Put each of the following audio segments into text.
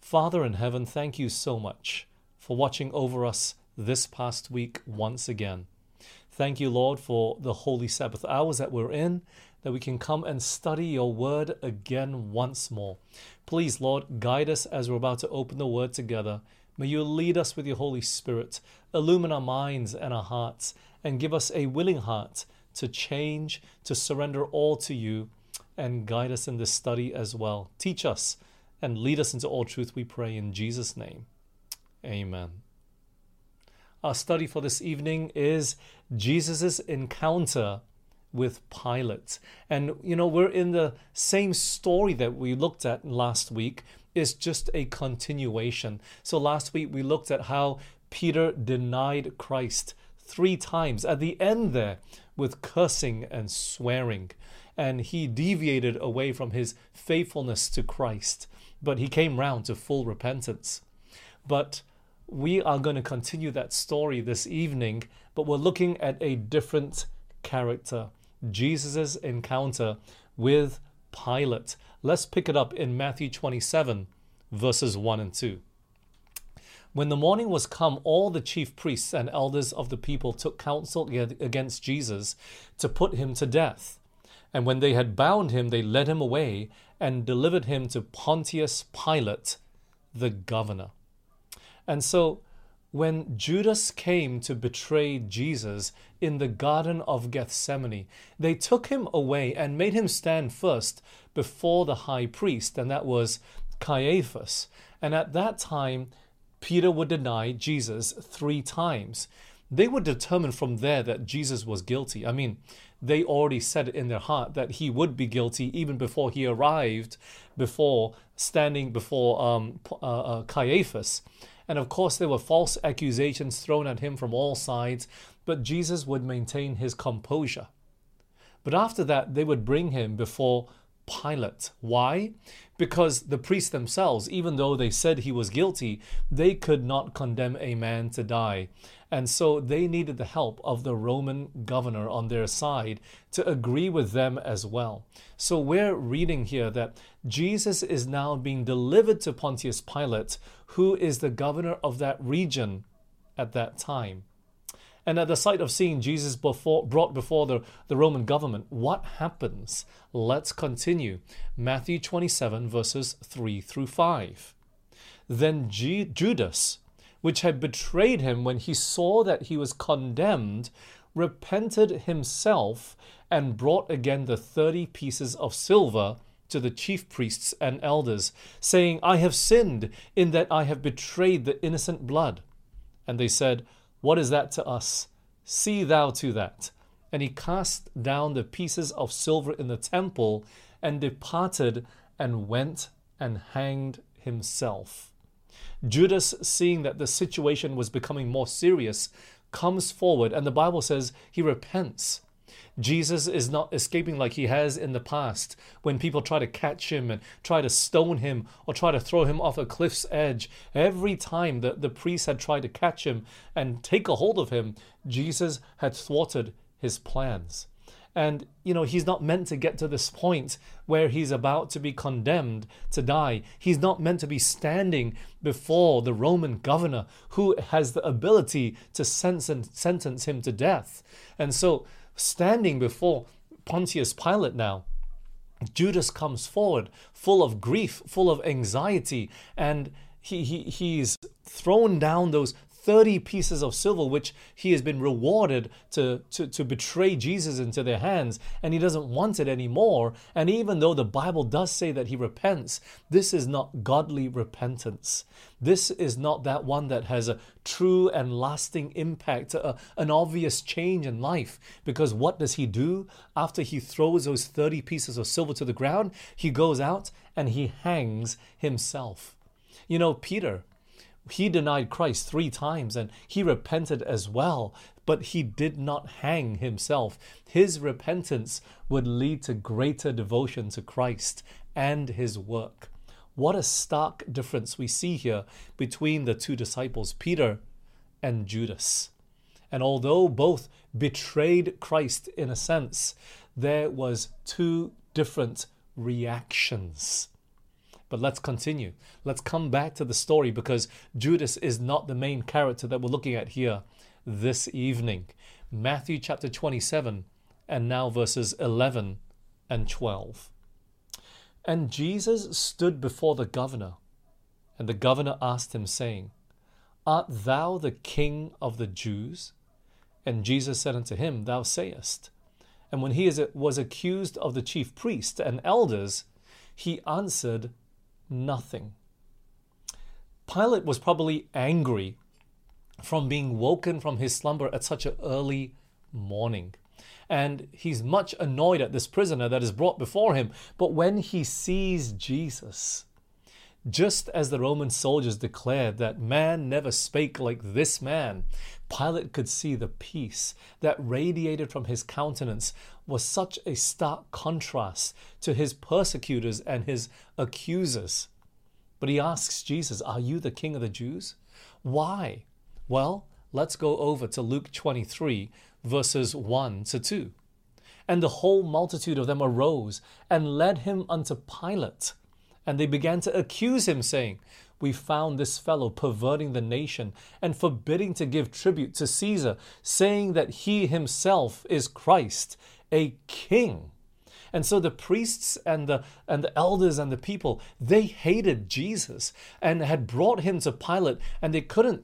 Father in heaven, thank you so much for watching over us this past week once again. Thank you, Lord, for the holy Sabbath hours that we're in, that we can come and study your word again once more. Please, Lord, guide us as we're about to open the word together. May you lead us with your Holy Spirit, illumine our minds and our hearts, and give us a willing heart to change, to surrender all to you, and guide us in this study as well. Teach us and lead us into all truth, we pray in Jesus' name. Amen. Our study for this evening is Jesus' encounter with Pilate. And, we're in the same story that we looked at last week. It's just a continuation. So last week we looked at how Peter denied Christ 3 times at the end there with cursing and swearing. And he deviated away from his faithfulness to Christ. But he came round to full repentance. But we are going to continue that story this evening, but we're looking at a different character, Jesus' encounter with Pilate. Let's pick it up in Matthew 27, verses 1 and 2. When the morning was come, all the chief priests and elders of the people took counsel against Jesus to put him to death. And when they had bound him, they led him away and delivered him to Pontius Pilate, the governor. And so when Judas came to betray Jesus in the Garden of Gethsemane, they took him away and made him stand first before the high priest, and that was Caiaphas. And at that time, Peter would deny Jesus 3 times. They were determined from there that Jesus was guilty. They already said in their heart that he would be guilty even before he arrived, standing before Caiaphas. And of course, there were false accusations thrown at him from all sides, but Jesus would maintain his composure. But after that, they would bring him before Pilate. Why? Because the priests themselves, even though they said he was guilty, they could not condemn a man to die. And so they needed the help of the Roman governor on their side to agree with them as well. So we're reading here that Jesus is now being delivered to Pontius Pilate, who is the governor of that region at that time. And at the sight of seeing Jesus brought before the Roman government, what happens? Let's continue. Matthew 27, verses 3 through 5. Then Judas, which had betrayed him when he saw that he was condemned, repented himself and brought again the 30 pieces of silver to the chief priests and elders, saying, I have sinned in that I have betrayed the innocent blood. And they said, What is that to us? See thou to that. And he cast down the pieces of silver in the temple and departed and went and hanged himself. Judas, seeing that the situation was becoming more serious, comes forward, and the Bible says he repents. Jesus is not escaping like he has in the past when people try to catch him and try to stone him or try to throw him off a cliff's edge. Every time the priests had tried to catch him and take a hold of him, Jesus had thwarted his plans. And, he's not meant to get to this point where he's about to be condemned to die. He's not meant to be standing before the Roman governor who has the ability to sentence him to death. And so, standing before Pontius Pilate now, Judas comes forward full of grief, full of anxiety, and he's thrown down those 30 pieces of silver, which he has been rewarded to betray Jesus into their hands, and he doesn't want it anymore. And even though the Bible does say that he repents, this is not godly repentance. This is not that one that has a true and lasting impact, an obvious change in life. Because what does he do after he throws those 30 pieces of silver to the ground? He goes out and he hangs himself. Peter, he denied Christ 3 times and he repented as well, but he did not hang himself. His repentance would lead to greater devotion to Christ and his work. What a stark difference we see here between the 2 disciples, Peter and Judas. And although both betrayed Christ in a sense, there was 2 different reactions. But let's continue. Let's come back to the story, because Judas is not the main character that we're looking at here this evening. Matthew chapter 27, and now verses 11 and 12. And Jesus stood before the governor, and the governor asked him, saying, Art thou the King of the Jews? And Jesus said unto him, Thou sayest. And when he was accused of the chief priests and elders, he answered nothing. Pilate was probably angry from being woken from his slumber at such an early morning. And he's much annoyed at this prisoner that is brought before him. But when he sees Jesus, just as the Roman soldiers declared that man never spake like this man, Pilate could see the peace that radiated from his countenance was such a stark contrast to his persecutors and his accusers. But he asks Jesus, Are you the King of the Jews? Why? Well, let's go over to Luke 23, verses 1 to 2. And the whole multitude of them arose and led him unto Pilate. And they began to accuse him, saying, We found this fellow perverting the nation and forbidding to give tribute to Caesar, saying that he himself is Christ, a king. And so the priests and the elders and the people, they hated Jesus and had brought him to Pilate, and they couldn't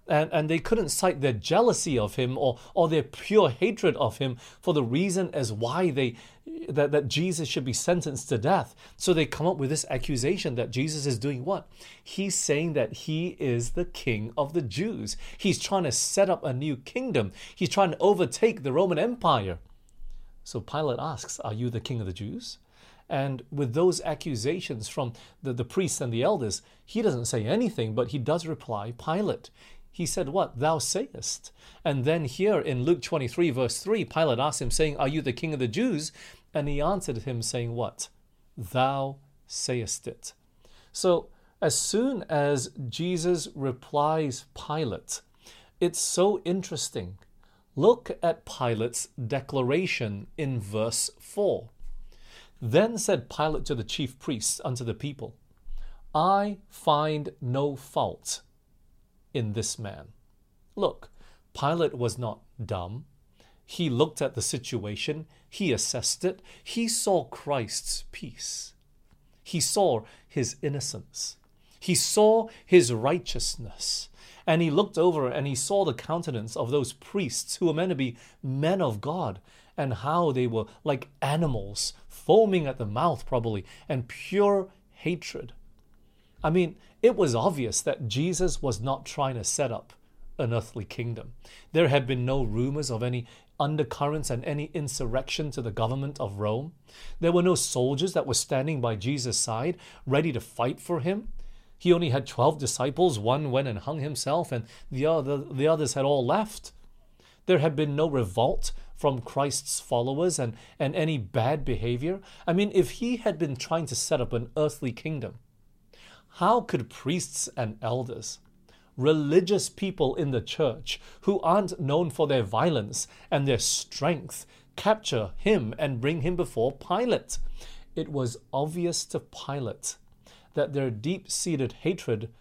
cite their jealousy of him or their pure hatred of him for the reason as why that Jesus should be sentenced to death. So they come up with this accusation that Jesus is doing what? He's saying that he is the King of the Jews. He's trying to set up a new kingdom. He's trying to overtake the Roman Empire. So Pilate asks, Are you the King of the Jews? And with those accusations from the priests and the elders, he doesn't say anything, but he does reply, Pilate. He said, What? Thou sayest. And then here in Luke 23, verse 3, Pilate asked him, saying, Are you the King of the Jews? And he answered him, saying, What? Thou sayest it. So as soon as Jesus replies Pilate, it's so interesting. Look at Pilate's declaration in verse 4. Then said Pilate to the chief priests unto the people, I find no fault in this man. Look, Pilate was not dumb. He looked at the situation. He assessed it. He saw Christ's peace. He saw his innocence. He saw his righteousness. And he looked over and he saw the countenance of those priests who were meant to be men of God, and how they were like animals, foaming at the mouth probably, and pure hatred. I mean, it was obvious that Jesus was not trying to set up an earthly kingdom. There had been no rumors of any undercurrents and any insurrection to the government of Rome. There were no soldiers that were standing by Jesus' side, ready to fight for him. He only had 12 disciples. One went and hung himself, and the others had all left. There had been no revolt from Christ's followers and any bad behavior. I mean, if he had been trying to set up an earthly kingdom, how could priests and elders, religious people in the church who aren't known for their violence and their strength, capture him and bring him before Pilate? It was obvious to Pilate that their deep-seated hatred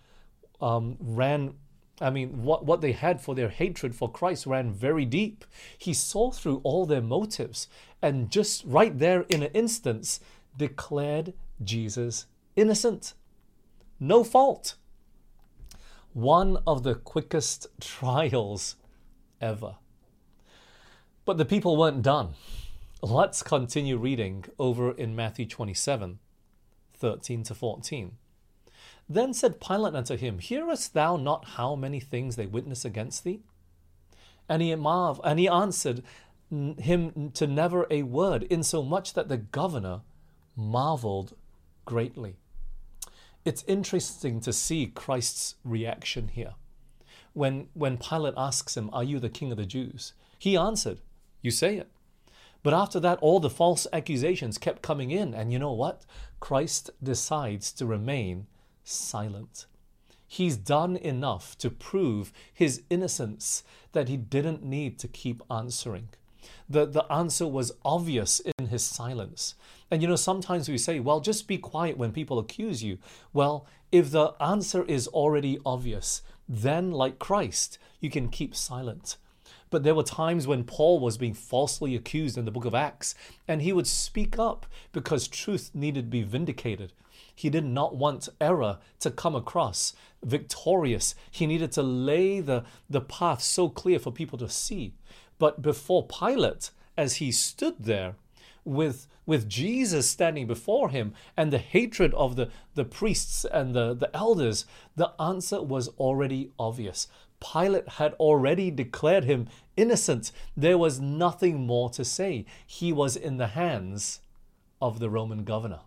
what they had for their hatred for Christ ran very deep. He saw through all their motives and just right there in an instance declared Jesus innocent. No fault. One of the quickest trials ever. But the people weren't done. Let's continue reading over in Matthew 27, 13 to 14. Then said Pilate unto him, Hearest thou not how many things they witness against thee? And he answered him to never a word, insomuch that the governor marveled greatly. It's interesting to see Christ's reaction here. When Pilate asks him, Are you the King of the Jews? He answered, You say it. But after that, all the false accusations kept coming in. And you know what? Christ decides to remain silent. He's done enough to prove his innocence that he didn't need to keep answering. The answer was obvious in his silence. And sometimes we say, well, just be quiet when people accuse you. Well, if the answer is already obvious, then like Christ, you can keep silent. But there were times when Paul was being falsely accused in the book of Acts, and he would speak up because truth needed to be vindicated. He did not want error to come across victorious. He needed to lay the path so clear for people to see. But before Pilate, as he stood there with Jesus standing before him and the hatred of the priests and the elders, the answer was already obvious. Pilate had already declared him innocent. There was nothing more to say. He was in the hands of the Roman governor.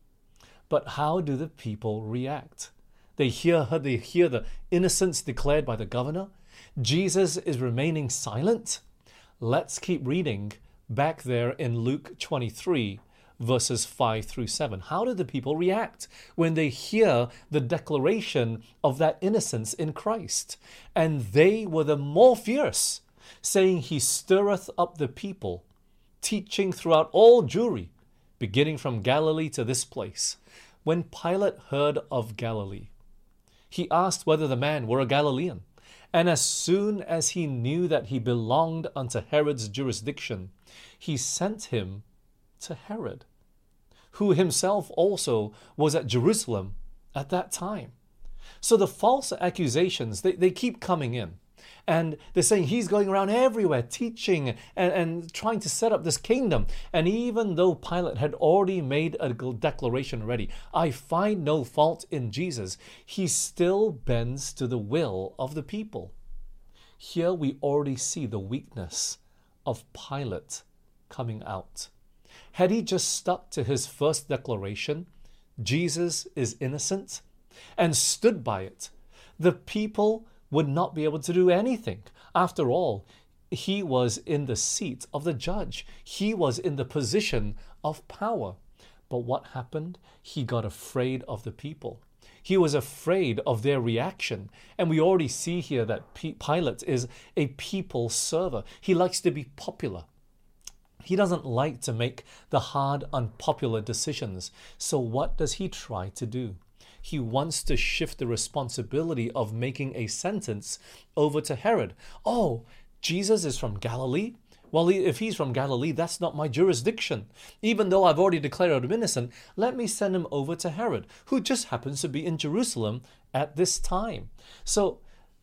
But how do the people react? They hear the innocence declared by the governor. Jesus is remaining silent. Let's keep reading back there in Luke 23, verses 5 through 7. How do the people react when they hear the declaration of that innocence in Christ? And they were the more fierce, saying, He stirreth up the people, teaching throughout all Jewry, beginning from Galilee to this place. When Pilate heard of Galilee, he asked whether the man were a Galilean. And as soon as he knew that he belonged unto Herod's jurisdiction, he sent him to Herod, who himself also was at Jerusalem at that time. So the false accusations, they keep coming in. And they're saying he's going around everywhere teaching and trying to set up this kingdom. And even though Pilate had already made a declaration already, I find no fault in Jesus, he still bends to the will of the people. Here we already see the weakness of Pilate coming out. Had he just stuck to his first declaration, Jesus is innocent, and stood by it, the people would not be able to do anything. After all, he was in the seat of the judge. He was in the position of power. But what happened? He got afraid of the people. He was afraid of their reaction. And we already see here that Pilate is a people server. He likes to be popular. He doesn't like to make the hard, unpopular decisions. So what does he try to do? He wants to shift the responsibility of making a sentence over to Herod. Oh, Jesus is from Galilee? Well, if he's from Galilee, that's not my jurisdiction. Even though I've already declared him innocent, let me send him over to Herod, who just happens to be in Jerusalem at this time. So,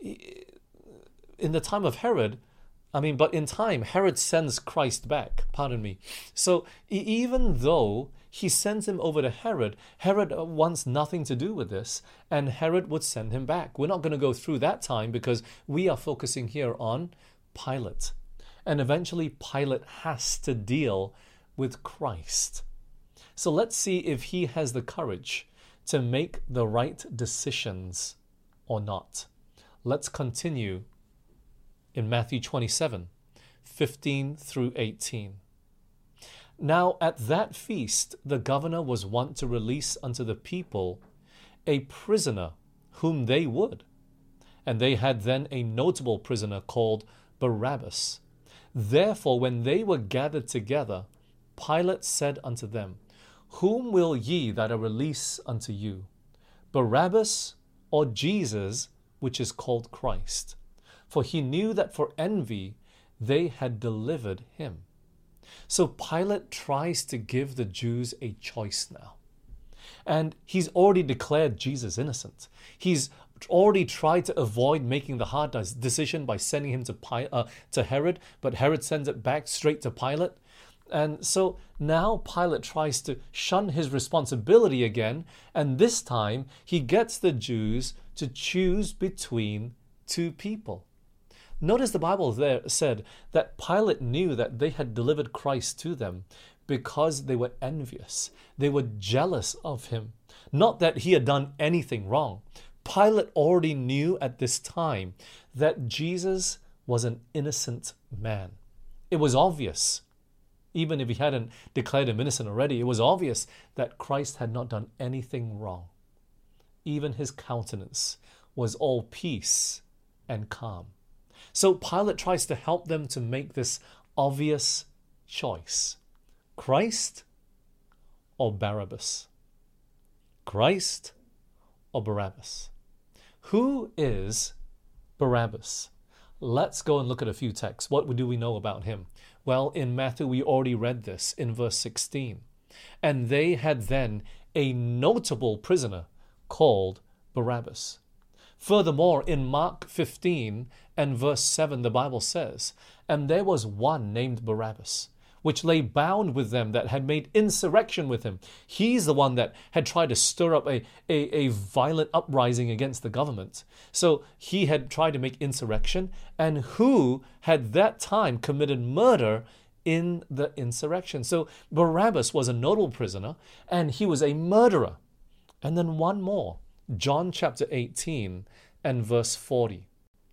in the time of Herod, but in time, Herod sends Christ back. Pardon me. So, even though he sends him over to Herod, Herod wants nothing to do with this, and Herod would send him back. We're not going to go through that time because we are focusing here on Pilate. And eventually Pilate has to deal with Christ. So let's see if he has the courage to make the right decisions or not. Let's continue in Matthew 27, 15 through 18. Now at that feast the governor was wont to release unto the people a prisoner whom they would. And they had then a notable prisoner called Barabbas. Therefore when they were gathered together, Pilate said unto them, Whom will ye that I release unto you, Barabbas or Jesus, which is called Christ? For he knew that for envy they had delivered him. So Pilate tries to give the Jews a choice now. And he's already declared Jesus innocent. He's already tried to avoid making the hard decision by sending him to Herod, but Herod sends it back straight to Pilate. And so now Pilate tries to shun his responsibility again, and this time he gets the Jews to choose between two people. Notice the Bible there said that Pilate knew that they had delivered Christ to them because they were envious. They were jealous of him. Not that he had done anything wrong. Pilate already knew at this time that Jesus was an innocent man. It was obvious. Even if he hadn't declared him innocent already, it was obvious that Christ had not done anything wrong. Even his countenance was all peace and calm. So Pilate tries to help them to make this obvious choice. Christ or Barabbas? Christ or Barabbas? Who is Barabbas? Let's go and look at a few texts. What do we know about him? Well, in Matthew, we already read this in verse 16. And they had then a notable prisoner called Barabbas. Furthermore, in Mark 15 and verse 7, the Bible says, and there was one named Barabbas, which lay bound with them that had made insurrection with him. He's the one that had tried to stir up a violent uprising against the government. So he had tried to make insurrection, and who had that time committed murder in the insurrection. So Barabbas was a notable prisoner, and he was a murderer. And then one more, John chapter 18 and verse 40.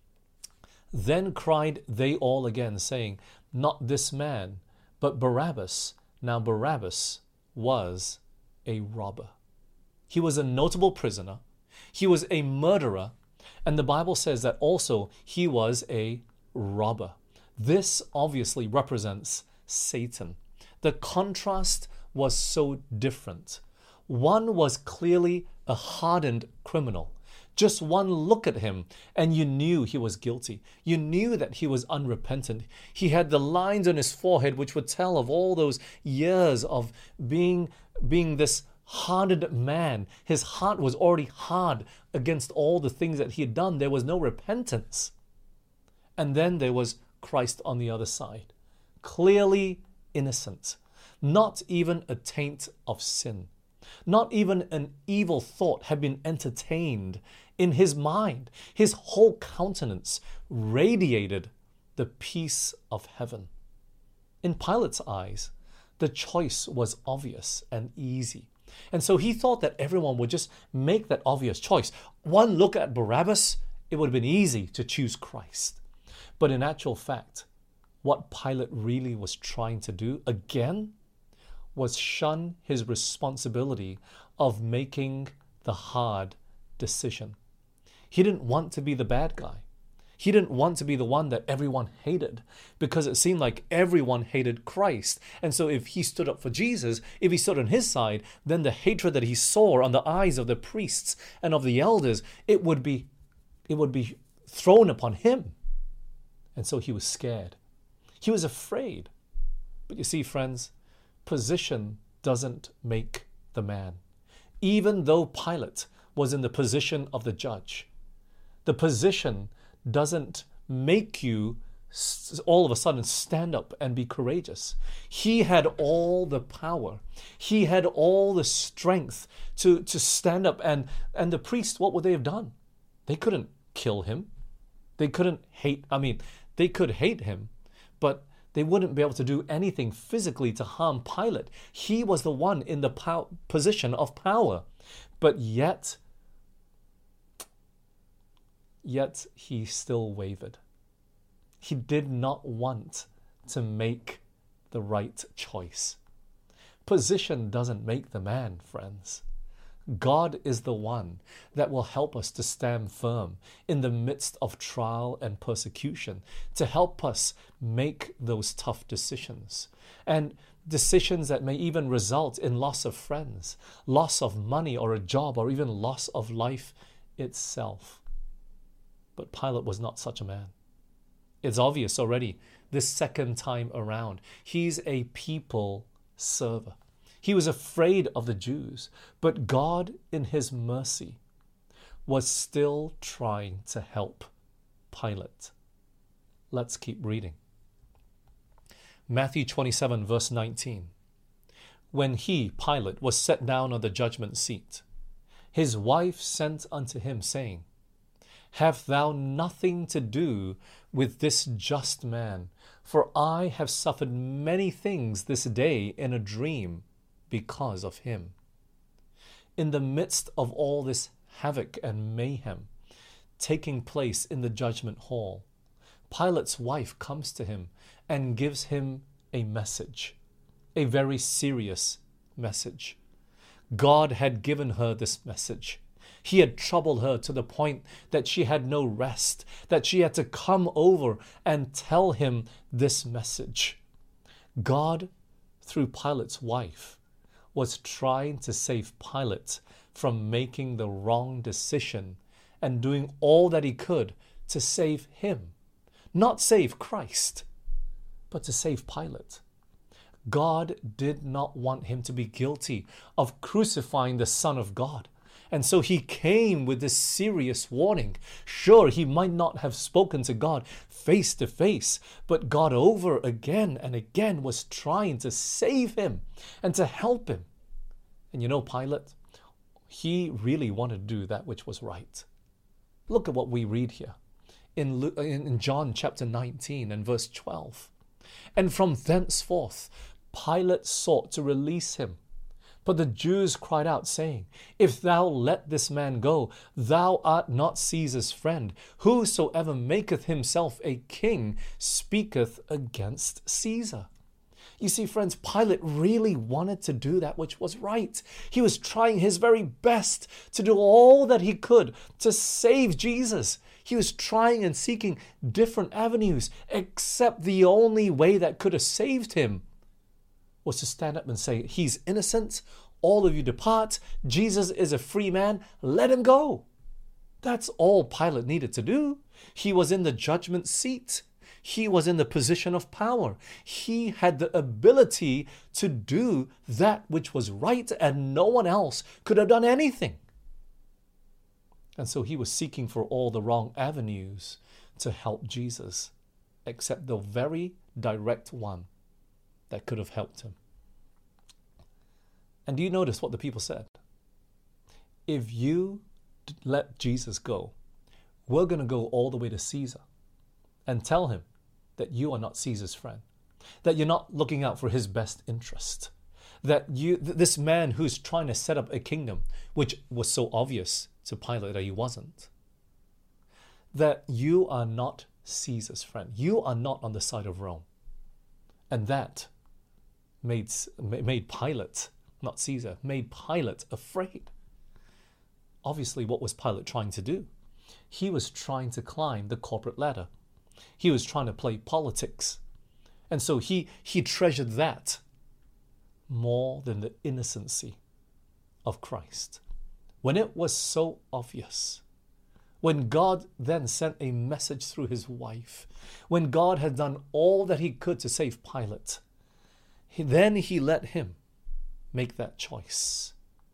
Then cried they all again, saying, not this man, but Barabbas. Now Barabbas was a robber. He was a notable prisoner. He was a murderer. And the Bible says that also he was a robber. This obviously represents Satan. The contrast was so different. One was clearly a hardened criminal. Just one look at him and you knew he was guilty. You knew that he was unrepentant. He had the lines on his forehead which would tell of all those years of being this hardened man. His heart was already hard against all the things that he had done. There was no repentance. And then there was Christ on the other side. Clearly innocent. Not even a taint of sin. Not even an evil thought had been entertained in his mind. His whole countenance radiated the peace of heaven. In Pilate's eyes, the choice was obvious and easy. And so he thought that everyone would just make that obvious choice. One look at Barabbas, it would have been easy to choose Christ. But in actual fact, what Pilate really was trying to do, again, was shun his responsibility of making the hard decision. He didn't want to be the bad guy. He didn't want to be the one that everyone hated, because it seemed like everyone hated Christ. And so if he stood up for Jesus, if he stood on his side, then the hatred that he saw on the eyes of the priests and of the elders, it would be thrown upon him. And so he was scared. He was afraid. But you see, friends, position doesn't make the man. Even though Pilate was in the position of the judge, the position doesn't make you all of a sudden stand up and be courageous. He had all the power. He had all the strength to stand up. And the priests, what would they have done? They couldn't kill him. They couldn't hate, they could hate him, but they wouldn't be able to do anything physically to harm Pilate. He was the one in the position of power. But yet he still wavered. He did not want to make the right choice. Position doesn't make the man, friends. God is the one that will help us to stand firm in the midst of trial and persecution, to help us make those tough decisions, and decisions that may even result in loss of friends, loss of money or a job, or even loss of life itself. But Pilate was not such a man. It's obvious already this second time around. He's a people server. He was afraid of the Jews, but God, in his mercy, was still trying to help Pilate. Let's keep reading. Matthew 27, verse 19. When he, Pilate, was set down on the judgment seat, his wife sent unto him, saying, Have thou nothing to do with this just man? For I have suffered many things this day in a dream because of him. In the midst of all this havoc and mayhem taking place in the judgment hall, Pilate's wife comes to him and gives him a message, a very serious message. God had given her this message. He had troubled her to the point that she had no rest, that she had to come over and tell him this message. God, through Pilate's wife, was trying to save Pilate from making the wrong decision and doing all that he could to save him. Not save Christ, but to save Pilate. God did not want him to be guilty of crucifying the Son of God. And so he came with this serious warning. Sure, he might not have spoken to God face to face, but God over again and again was trying to save him and to help him. And you know, Pilate, he really wanted to do that which was right. Look at what we read here in John chapter 19 and verse 12. And from thenceforth, Pilate sought to release him. But the Jews cried out, saying, If thou let this man go, thou art not Caesar's friend. Whosoever maketh himself a king speaketh against Caesar. You see, friends, Pilate really wanted to do that which was right. He was trying his very best to do all that he could to save Jesus. He was trying and seeking different avenues, except the only way that could have saved him was to stand up and say, he's innocent, all of you depart, Jesus is a free man, let him go. That's all Pilate needed to do. He was in the judgment seat. He was in the position of power. He had the ability to do that which was right, and no one else could have done anything. And so he was seeking for all the wrong avenues to help Jesus, except the very direct one that could have helped him. And do you notice what the people said? If you let Jesus go, we're going to go all the way to Caesar and tell him that you are not Caesar's friend, that you're not looking out for his best interest, that this man who's trying to set up a kingdom, which was so obvious to Pilate that he wasn't, that you are not Caesar's friend. You are not on the side of Rome. And that made Pilate, not Caesar, made Pilate afraid. Obviously, what was Pilate trying to do? He was trying to climb the corporate ladder. He was trying to play politics. And so he treasured that more than the innocency of Christ. When it was so obvious, when God then sent a message through his wife, when God had done all that he could to save Pilate, then he let him make that choice.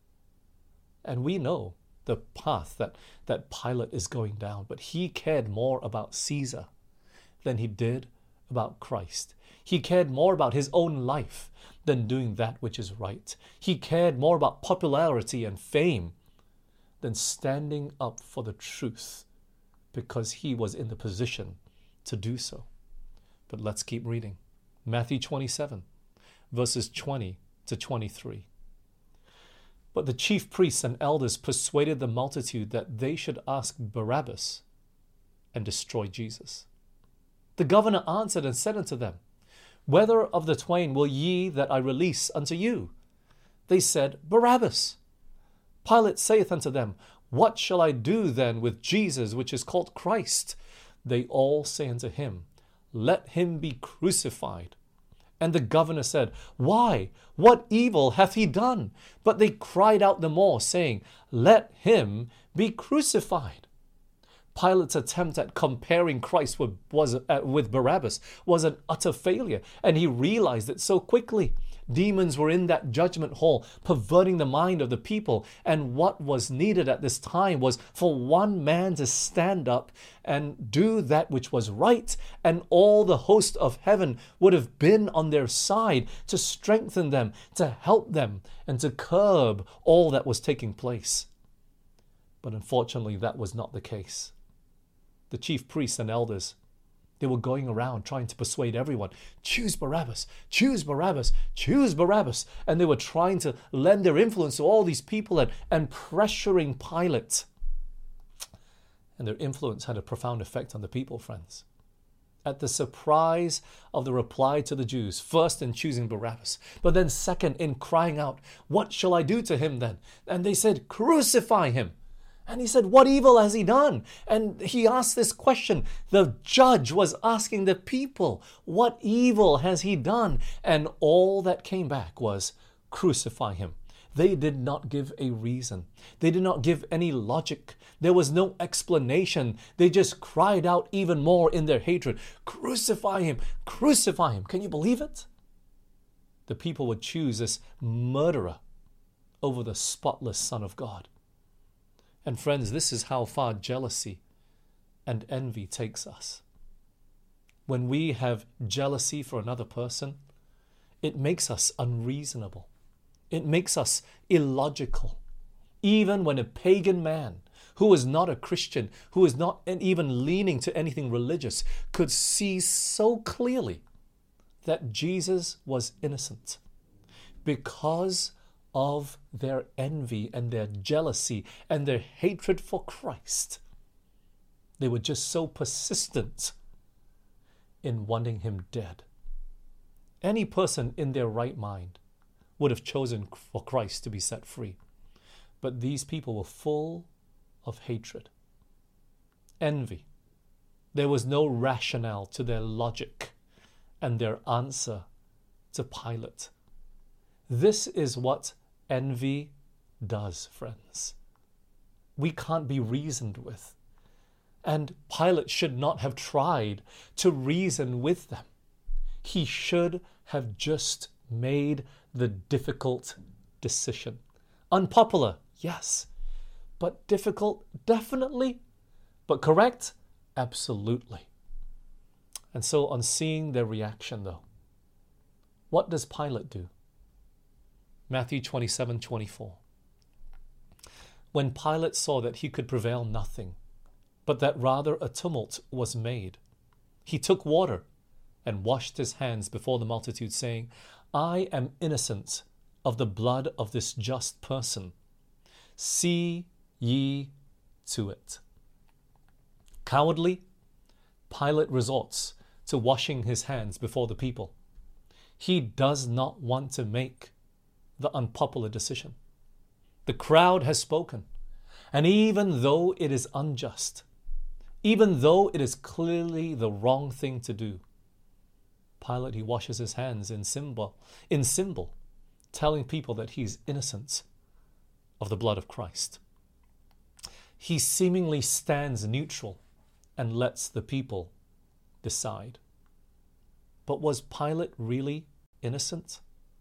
And we know the path that Pilate is going down, but he cared more about Caesar than he did about Christ. He cared more about his own life than doing that which is right. He cared more about popularity and fame than standing up for the truth, because he was in the position to do so. But let's keep reading. Matthew 27, verses 20 to 23. But the chief priests and elders persuaded the multitude that they should ask Barabbas and destroy Jesus. The governor answered and said unto them, Whether of the twain will ye that I release unto you? They said, Barabbas. Pilate saith unto them, What shall I do then with Jesus, which is called Christ? They all say unto him, Let him be crucified. And the governor said, Why? What evil hath he done? But they cried out the more, saying, Let him be crucified. Pilate's attempt at comparing Christ with Barabbas was an utter failure, and he realized it so quickly. Demons were in that judgment hall, perverting the mind of the people, and what was needed at this time was for one man to stand up and do that which was right, and all the host of heaven would have been on their side to strengthen them, to help them, and to curb all that was taking place. But unfortunately, that was not the case. The chief priests and elders, they were going around trying to persuade everyone, choose Barabbas, choose Barabbas, choose Barabbas. And they were trying to lend their influence to all these people and pressuring Pilate. And their influence had a profound effect on the people, friends. At the surprise of the reply to the Jews, first in choosing Barabbas, but then second in crying out, What shall I do to him then? And they said, Crucify him. And he said, what evil has he done? And he asked this question. The judge was asking the people, what evil has he done? And all that came back was, crucify him. They did not give a reason. They did not give any logic. There was no explanation. They just cried out even more in their hatred, crucify him, crucify him. Can you believe it? The people would choose this murderer over the spotless Son of God. And friends, this is how far jealousy and envy takes us. When we have jealousy for another person, it makes us unreasonable. It makes us illogical. Even when a pagan man who is not a Christian, who is not even leaning to anything religious, could see so clearly that Jesus was innocent because of their envy and their jealousy and their hatred for Christ. They were just so persistent in wanting him dead. Any person in their right mind would have chosen for Christ to be set free. But these people were full of hatred, envy. There was no rationale to their logic and their answer to Pilate. This is what envy does, friends. We can't be reasoned with. And Pilate should not have tried to reason with them. He should have just made the difficult decision. Unpopular, yes. But difficult, definitely. But correct, absolutely. And so on seeing their reaction though, what does Pilate do? Matthew 27:24. When Pilate saw that he could prevail nothing, but that rather a tumult was made, he took water and washed his hands before the multitude, saying, I am innocent of the blood of this just person. See ye to it. Cowardly, Pilate resorts to washing his hands before the people. He does not want to make the unpopular decision. The crowd has spoken, and even though it is unjust, even though it is clearly the wrong thing to do, Pilate, he washes his hands in symbol, telling people that he's innocent of the blood of Christ. He seemingly stands neutral and lets the people decide. But was Pilate really innocent?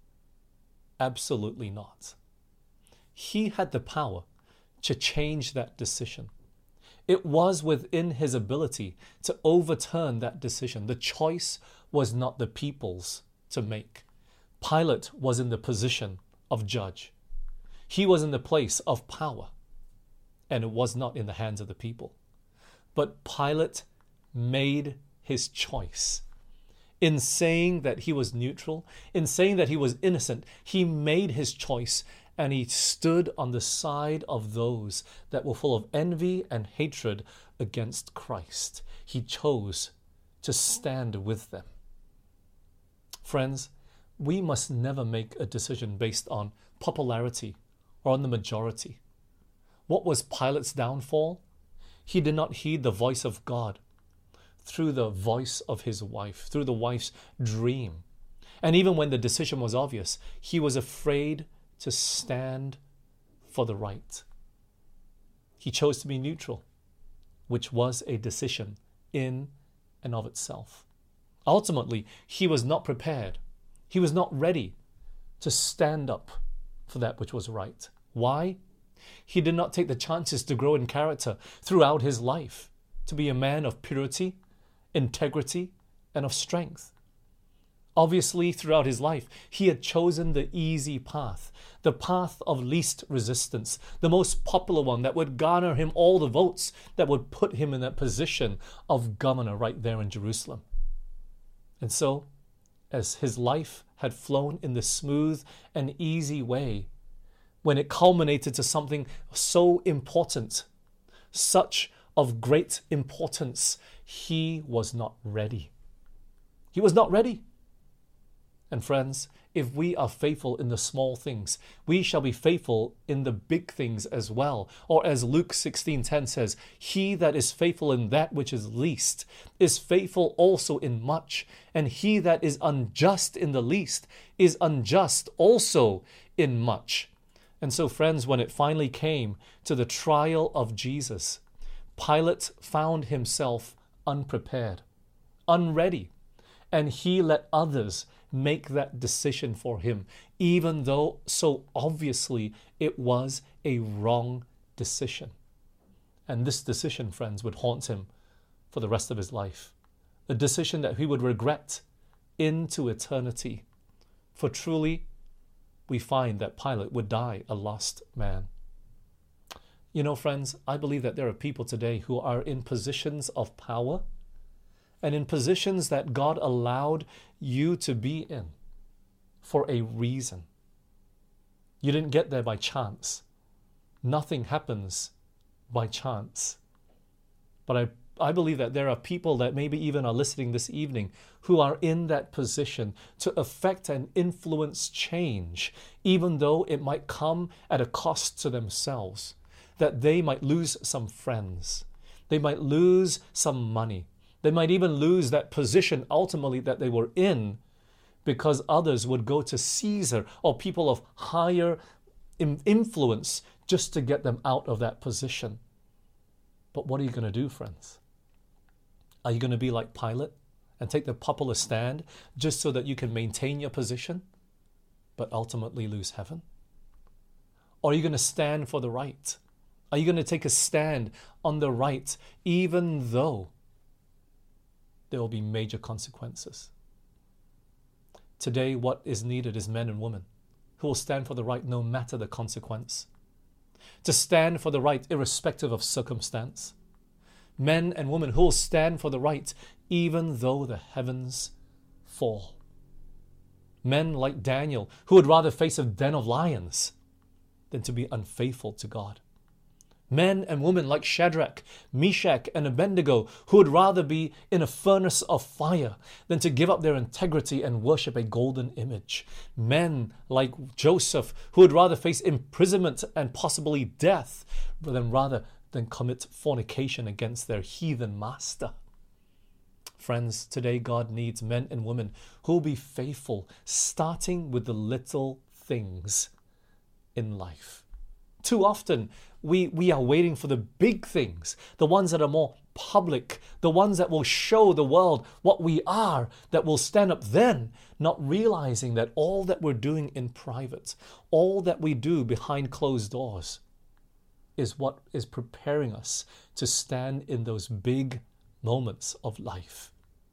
Absolutely not. He had the power to change that decision. It was within his ability to overturn that decision. The choice was not the people's to make. Pilate was in the position of judge. He was in the place of power, and it was not in the hands of the people. But Pilate made his choice. In saying that he was neutral, in saying that he was innocent, he made his choice, and he stood on the side of those that were full of envy and hatred against Christ. He chose to stand with them. Friends, we must never make a decision based on popularity or on the majority. What was Pilate's downfall? He did not heed the voice of God through the voice of his wife, through the wife's dream. And even when the decision was obvious, he was afraid to stand for the right. He chose to be neutral, which was a decision in and of itself. Ultimately, he was not prepared. He was not ready to stand up for that which was right. Why? He did not take the chances to grow in character throughout his life, to be a man of purity, integrity, and of strength. Obviously, throughout his life, he had chosen the easy path, the path of least resistance, the most popular one that would garner him all the votes that would put him in that position of governor right there in Jerusalem. And so, as his life had flown in the smooth and easy way, when it culminated to something so important, such of great importance, he was not ready. He was not ready. And friends, if we are faithful in the small things, we shall be faithful in the big things as well. Or as Luke 16:10 says, he that is faithful in that which is least is faithful also in much. And he that is unjust in the least is unjust also in much. And so, friends, when it finally came to the trial of Jesus, Pilate found himself unprepared, unready, and he let others make that decision for him, even though so obviously it was a wrong decision. And this decision, friends, would haunt him for the rest of his life, a decision that he would regret into eternity. For truly, we find that Pilate would die a lost man. You know, friends, I believe that there are people today who are in positions of power and in positions that God allowed you to be in for a reason. You didn't get there by chance. Nothing happens by chance. But I believe that there are people that maybe even are listening this evening who are in that position to affect and influence change, even though it might come at a cost to themselves, that they might lose some friends, they might lose some money, they might even lose that position ultimately that they were in because others would go to Caesar or people of higher influence just to get them out of that position. But what are you going to do, friends? Are you going to be like Pilate and take the popular stand just so that you can maintain your position, but ultimately lose heaven? Or are you going to stand for the right? Are you going to take a stand on the right, even though there will be major consequences? Today, what is needed is men and women who will stand for the right no matter the consequence. To stand for the right irrespective of circumstance. Men and women who will stand for the right even though the heavens fall. Men like Daniel who would rather face a den of lions than to be unfaithful to God. Men and women like Shadrach, Meshach, and Abednego who would rather be in a furnace of fire than to give up their integrity and worship a golden image. Men like Joseph who would rather face imprisonment and possibly death rather than commit fornication against their heathen master. Friends, today God needs men and women who will be faithful, starting with the little things in life. Too often, we are waiting for the big things, the ones that are more public, the ones that will show the world what we are, that will stand up then, not realizing that all that we're doing in private, all that we do behind closed doors, is what is preparing us to stand in those big moments of life.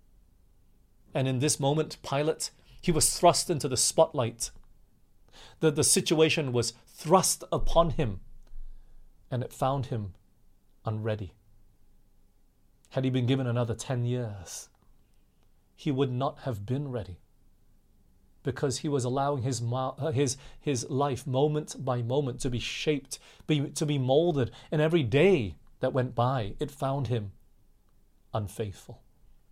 And in this moment, Pilate, he was thrust into the spotlight. The situation was thrust upon him, and it found him unready. Had he been given another 10 years, he would not have been ready, because he was allowing his life moment by moment to be shaped, to be molded, and every day that went by, it found him unfaithful.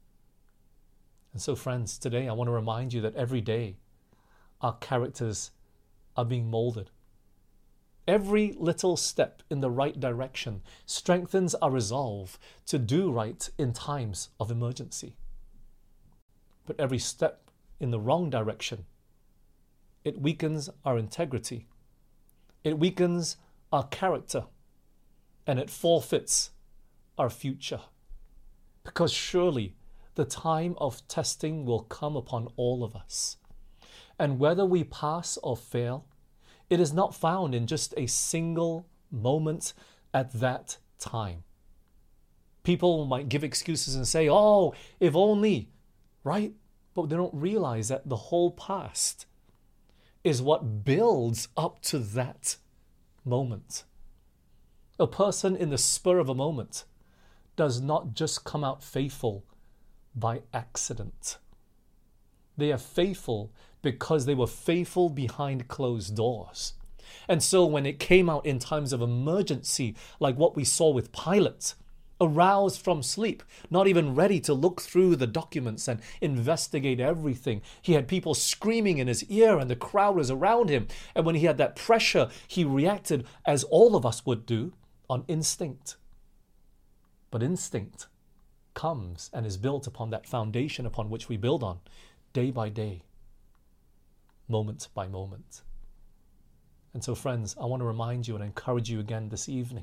And so, friends, today I want to remind you that every day our characters are being molded. Every little step in the right direction strengthens our resolve to do right in times of emergency. But every step in the wrong direction, it weakens our integrity, it weakens our character, and it forfeits our future. Because surely the time of testing will come upon all of us. And whether we pass or fail, it is not found in just a single moment at that time. People might give excuses and say, oh, if only, right? But they don't realize that the whole past is what builds up to that moment. A person in the spur of a moment does not just come out faithful by accident. They are faithful because they were faithful behind closed doors. And so when it came out in times of emergency, like what we saw with Pilate, aroused from sleep, not even ready to look through the documents and investigate everything. He had people screaming in his ear and the crowd was around him. And when he had that pressure, he reacted as all of us would do, on instinct. But instinct comes and is built upon that foundation upon which we build on, day by day, moment by moment. And so, friends, I want to remind you and encourage you again this evening.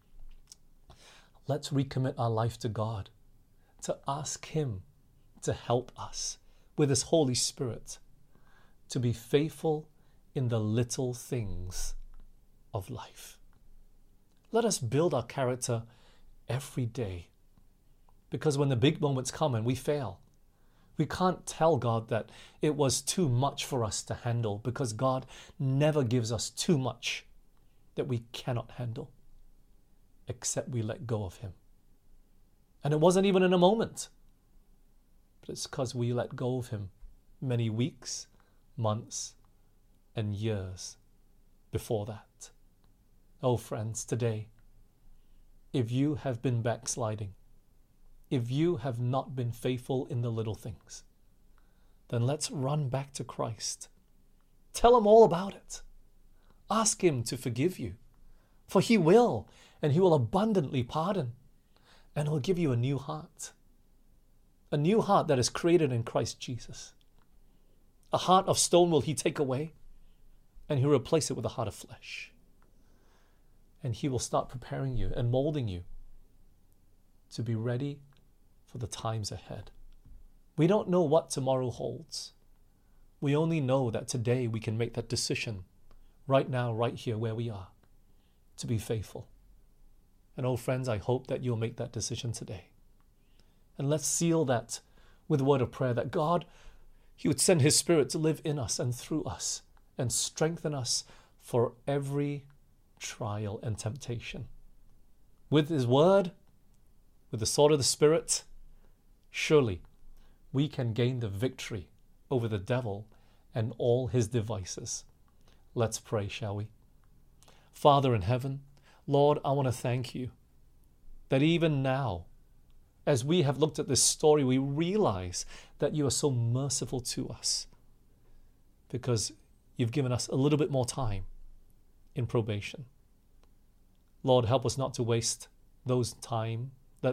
Let's recommit our life to God, to ask Him to help us with His Holy Spirit to be faithful in the little things of life. Let us build our character every day, because when the big moments come and we fail, we can't tell God that it was too much for us to handle, because God never gives us too much that we cannot handle, except we let go of Him. And it wasn't even in a moment, but it's because we let go of Him many weeks, months, and years before that. Oh, friends, today, if you have been backsliding, if you have not been faithful in the little things, then let's run back to Christ. Tell Him all about it. Ask Him to forgive you, for He will, and He will abundantly pardon, and He'll give you a new heart that is created in Christ Jesus. A heart of stone will He take away, and He'll replace it with a heart of flesh. And He will start preparing you and molding you to be ready for the times ahead. We don't know what tomorrow holds. We only know that today we can make that decision right now, right here where we are, to be faithful. And oh friends, I hope that you'll make that decision today. And let's seal that with a word of prayer that God, He would send His Spirit to live in us and through us and strengthen us for every trial and temptation. With His word, with the sword of the Spirit, surely we can gain the victory over the devil and all his devices. Let's pray, shall we? Father in heaven, Lord, I want to thank You that even now, as we have looked at this story, we realize that You are so merciful to us because You've given us a little bit more time in probation. Lord, help us not to waste this time,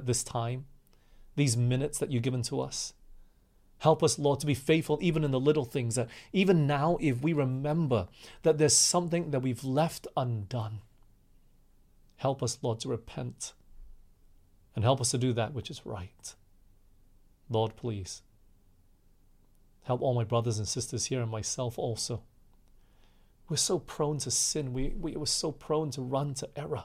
these minutes that You've given to us. Help us, Lord, to be faithful even in the little things, that even now, if we remember that there's something that we've left undone, help us, Lord, to repent and help us to do that which is right. Lord, please, help all my brothers and sisters here and myself also. We're so prone to sin. We're so prone to run to error.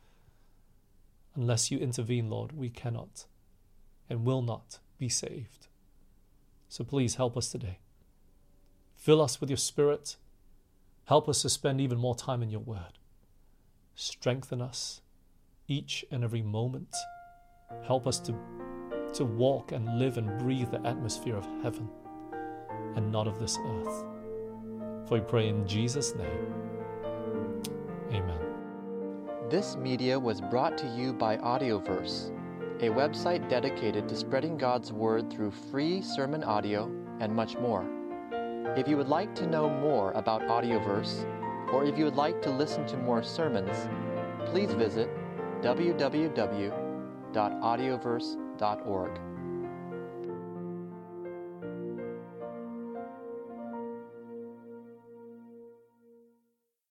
Unless You intervene, Lord, we cannot and will not be saved. So please help us today. Fill us with Your Spirit. Help us to spend even more time in Your word. Strengthen us each and every moment. Help us to walk and live and breathe the atmosphere of heaven and not of this earth. For we pray in Jesus' name. Amen. This media was brought to you by Audioverse, a website dedicated to spreading God's Word through free sermon audio and much more. If you would like to know more about Audioverse, or if you would like to listen to more sermons, please visit www.audioverse.org.